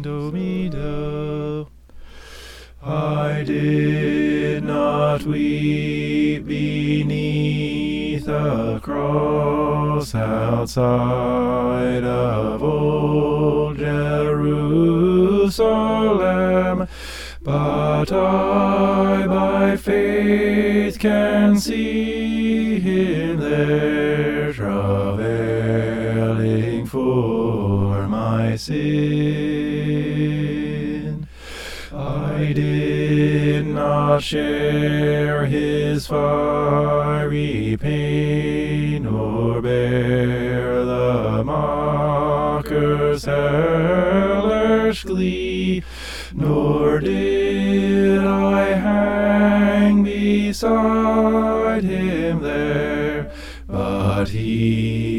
do me do. I did not weep beneath a cross outside of old Jerusalem, but I by faith can see him there, travailing for my sin. I did not share his fiery pain, nor bear the mocker's hellish glee, nor did I hang beside him there, but he